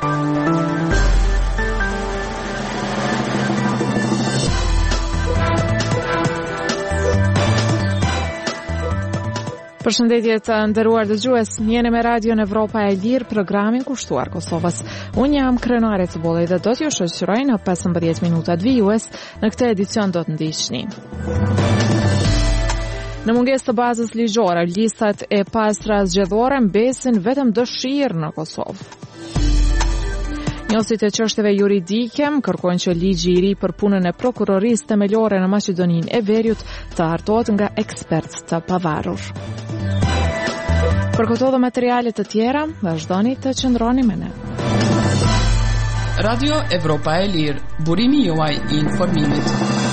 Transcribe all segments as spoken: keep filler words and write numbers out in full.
Përshëndetje të nderuar dëgjues, jeni me Radion Evropa e Lirë, programin kushtuar Kosovës. Unë jam krenare të bolej dhe do t'ju shoqëroj në pesëmbëdhjetë minutat vijues në këtë edicion do të ndiqni. Në mungesë të bazës ligjore, listat e pastra zgjedhore mbesin vetëm dëshirë në Kosovë. Njësit e çështjeve juridike kërkojnë që ligji i ri për punën e prokurorisë themelore në Maqedoninë e Veriut të hartohet nga ekspertë të pavarur. Për këto dhe materiale të tjera, vazhdoni të qëndroni me ne. Radio Evropa e Lirë, burimi juaj i informimit.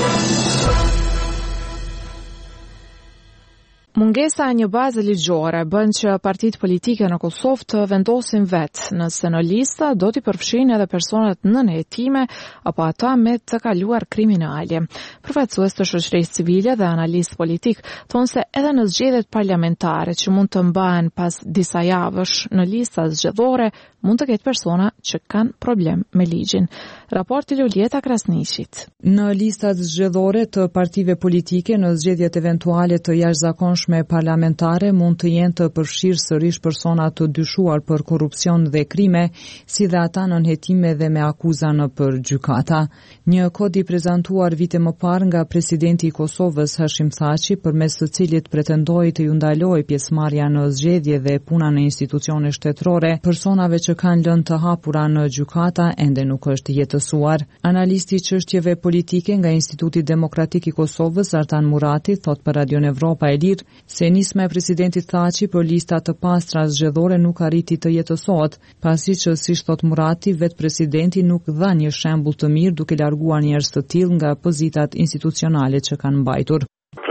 Mungesa e një baze ligjore bën që partitë politike në Kosovë të vendosin vetë nëse në lista do t'i përfshinë edhe personat nën hetime apo ata me të kaluar kriminale. Përfaqësues të shoqërisë civile dhe analist politik thonë se edhe në zgjedhjet parlamentare që mund të mbahen pas disa javësh në lista zgjedhore mund të ketë persona që kanë problem me ligjin. Raporti Lulieta Krasniqit. Në listat zgjedhore të partive politike në zgjedhjet eventuale të jashtëzakonshme parlamentare mund të jenë të përfshirë sërish persona të dyshuar për korrupsion dhe krime, si dhe ata nën hetime dhe me akuza në për gjykata. Një kod i prezantuar vite më parë nga presidenti i Kosovës Hashim Thaçi, përmes të cilit pretendoi të ju ndalojë pjesëmarrja në zgjedhje dhe puna në institucione shtetërore, personave që kanë lënë të hapura në gjykata ende nuk është jetësuar. Analisti i çështjeve politike nga Instituti Demokratik i Kosovës, Artan Murati, thot për Radion Evropa e Lirë se nisma e presidentit Thaçi për lista të pastra zgjedhore nuk arriti të jetësohet, pasi që, siç thot Murati, vetë presidenti nuk dha një shembull të mirë duke larguar njerëz të tillë nga pozitat institucionale që kanë mbajtur.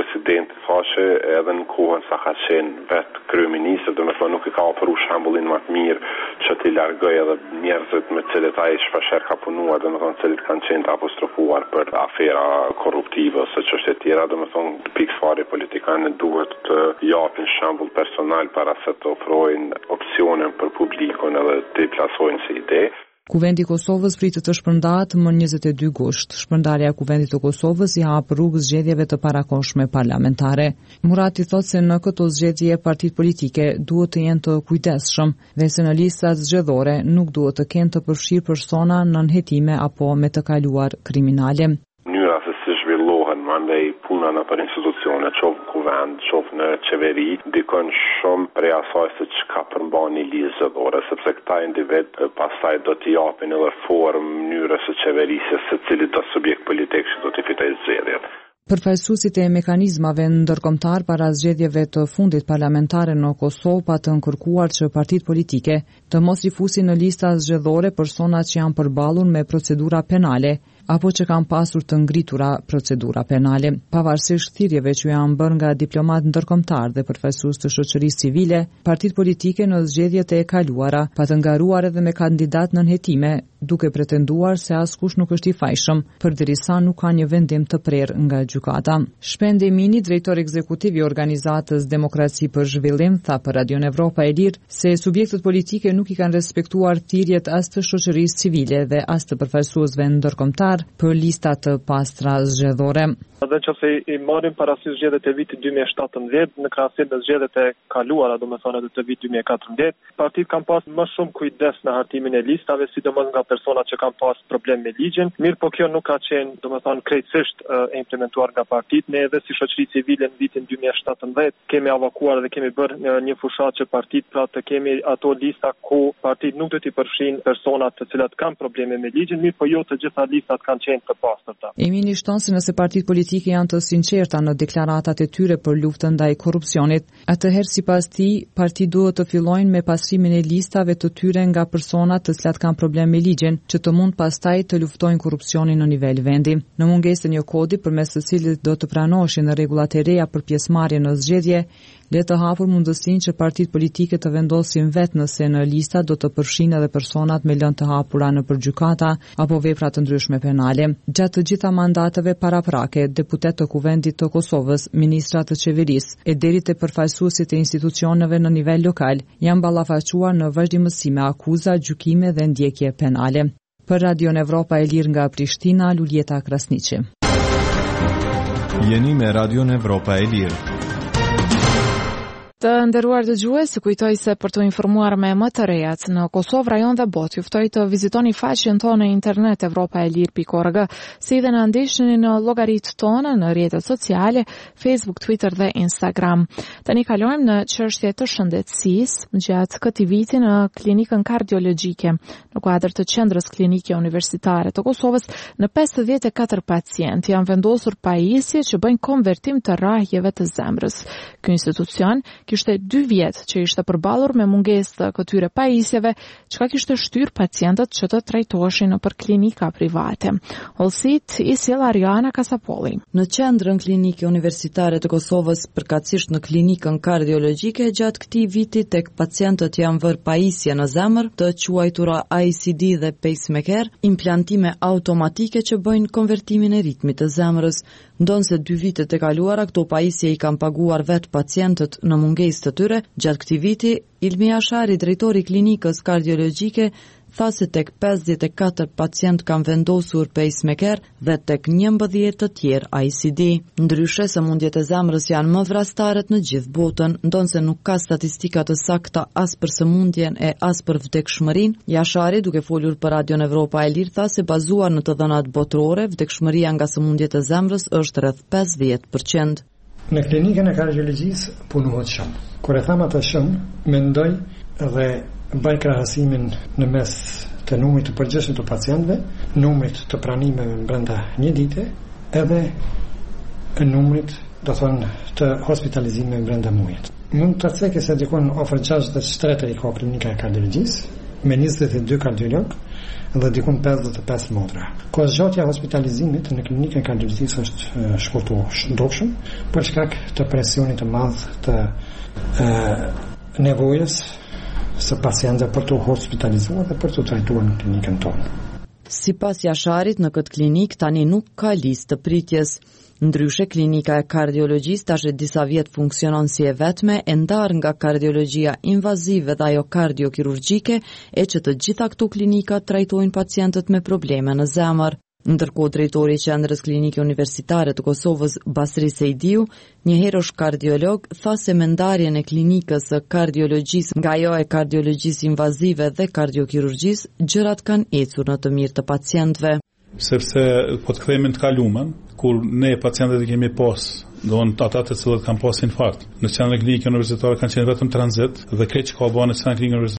Që edhe në kohën sa ka qenë vetë kryeministër, do me thonë nuk i ka ofru shembullin më të mirë që t'i largoj edhe njerëzit me cilët ai shpeshherë ka punuar, do me thonë cilët kanë qenë të apostrofuar për afera korruptive ose çështje tjera, do me thonë pikëfari politikanë duhet të japin shembull personal para se të ofrojnë opsionin për publikun edhe të i plasojnë si ide. Kuvendi i Kosovës pritet të shpërndahet më njëzet e dy gusht. Shpërndarja e Kuvendit të Kosovës i hap rrugë zgjedhjeve të parakohshme parlamentare. Murati thotë se në këto zgjedhje partitë politike duhet të jenë të kujdesshëm dhe se në listat zgjedhore nuk duhet të kenë të përfshirë persona nën hetime apo me të kaluar kriminale. Mënyra se si zhvillohen mandej puna në për institucione, qofë në kuvend, qofë në qeveri, dikon shumë prej asaj se që ka përmban një listë zgjedhore, sepse këta individ pastaj do t'i japin edhe formë mënyrës së qeverisjes se cili do subjekt politik që do t'i fitojë zgjedhjet. Përfaqësuesit e mekanizmave ndërkombëtar para zgjedhjeve të fundit parlamentare në Kosovë pa të kërkuar që partitë politike të mos i fusin në lista zgjedhore personat që janë përballur me procedura penale apo që kanë pasur të ngritura procedura penale. Pavarësisht thirrjeve që janë bërë nga diplomat ndërkombëtar dhe përfaqësues të shoqërisë civile, partitë politike në zgjedhjet e kaluara pa të ngaruar edhe me kandidat nën hetime, duke pretenduar se askush nuk është i fajshëm, përderisa nuk ka një vendim të prerë nga gjykata. Shpend Emini, drejtor ekzekutiv i organizatës Demokraci për Zhvillim, tha për Radion Evropa e Lirë se subjektët politike nuk i kanë respektuar thirrjet as të shoqërisë civile dhe as të përfaqësuesve ndërkombëtar për lista të pastra zgjedhore. Dhe që se i marrim parasysh zgjedhjet e vitit dy mijë e shtatëmbëdhjetë në krahasim me zgjedhjet e kaluara, domethënë edhe të vitit dy mijë e katërmbëdhjetë, partitë kanë pas më shumë kujdes në hartimin e listave, sidomos nga personat që kanë pas problem me ligjin. Mirë, po kjo nuk ka qenë, domethënë, krejtësisht e implementuar nga partitë. Ne edhe si shoqëri civile në vitin dy mijë e shtatëmbëdhjetë kemi avakuar dhe kemi bërë një fushat që partitë pra të kemi ato lista ku partitë nuk do t'i përfshin personat të cilat kanë probleme me ligjin, mirë, po jo të gjitha listat kanë qenë të pastërta. Emini shton se nëse partitë politike janë të sinqerta në deklaratat e tyre për luftën ndaj korrupsionit, atëherë sipas tij, partitë duhet të fillojnë me pasrimin e listave të tyre nga personat të cilat kanë problem me ligjin, që të mund pastaj të luftojnë korrupsionin në nivel vendi. Në mungesë të një kodi përmes të cilit do të pranoheshin rregullat e reja për pjesëmarrje në zgjedhje, le të hapur mundësinë që partitë politike të vendosin vetë nëse në lista do të përfshinë edhe personat me lënë të hapura në përgjykata apo vepra të ndryshme penale. Gjatë të gjitha mandateve paraprake, deputet të Kuvendit të Kosovës, ministra të qeverisë e deri te përfaqësuesit e institucioneve në nivel lokal janë ballafaquar në vazhdimësi me akuza, gjykime dhe ndjekje penale. Për Radion Evropa e Lirë nga Prishtina, Luljeta Krasniqi. Jeni me Radion Evropa e Lirë. Të nderuar dëgjues, kujtoj se për të informuar me më të rejat në Kosovë, rajon dhe botë, juftoj të vizitoni faqen tonë në internet evropa e lir pikë org, si dhe në ndihni në llogaritë tona në rrjetet sociale, Facebook, Twitter dhe Instagram. Tani kalojmë në çështje të shëndetësisë. Gjatë këtij viti në klinikën kardiologjike, në kuadër të qendrës klinike universitare të Kosovës, në pesëdhjetë e katër pacientë janë vendosur pajisje që bëjnë konvertim të rrahjeve të zemrës. Ky institucion kishte dy vjet që ishte përballur me mungesë të këtyre pajisjeve, çka kishte shtyr pacientët që të trajtoheshin nëpër klinika private. Hollësit i sjell Ariana Kasapolli. Në qendrën klinike universitare të Kosovës, përkatësisht në klinikën kardiologjike, gjatë këtij viti tek pacientët janë vërë pajisje në zemër, të quajtura I C D dhe pacemaker, implantime automatike që bëjnë konvertimin e ritmit të zemrës. Ndonse dy vitet e kaluara këto pajisje i kanë paguar vetë pacientët në mungesë të tyre, gjatë këtij viti Ilmi Ashari, drejtori i klinikës kardiologjike, tha se tek pesëdhjetë e katër pacient kanë vendosur pacemaker dhe tek njëmbëdhjetë të tjerë I C D. Ndryshe, sëmundjet e zemrës janë më vrastare në gjithë botën, ndonse nuk ka statistika të sakta as për sëmundjen e as për vdekshmërinë. Jashari, duke folur për Radion Evropa e Lirë, tha se bazuar në të dhënat botërore, vdekshmëria nga sëmundjet e zemrës është rreth pesëdhjetë përqind. Në klinikën e kardiologjisë punohet shumë. Kur e tham atë shumë, mendoj dhe bëj krahasimin në mes të numrit të përgjithshëm të pacientëve, numrit të pranimeve brenda një dite, edhe numrit, do thonë, të hospitalizimeve brenda muajit. Mund të thekë se dikon ofër gjashtëdhjetë e tre i ka klinika e kardiologjisë, me njëzet e dy kardiolog dhe dikun pesëdhjetë e pesë modra. Kozgjatja hospitalizimit në klinikën e kardiologjisë është shkurtuar ndofshëm për shkak të presionit të madh të e, nevojës së pacientëve për të hospitalizuar dhe për të trajtuar në klinikën tonë. Sipas Jasharit, në këtë klinik tani nuk ka listë të pritjes. Ndryshe, klinika e kardiologjisë tash e disa vjet funksionon si e vetme, e ndarë nga kardiologjia invazive dhe ajo kardiokirurgjike, e që të gjitha këto klinika trajtojnë pacientët me probleme në zemër. Ndërkohë, drejtori i qendrës klinike universitare të Kosovës, Basri Sejdiu, një herësh kardiolog, tha se me ndarjen e klinikës së kardiologjisë nga ajo e kardiologjisë invazive dhe kardiokirurgjisë, gjërat kanë ecur në të mirë të pacientëve. Sepse po të kthehemi të kaluamën, kur ne pacientët e kemi pas, do në ata të cilët kanë pas infarkt, në qendrën klinike universitare kanë qenë vetëm tranzit dhe këtë që ka bërë në qendrën klinike universitare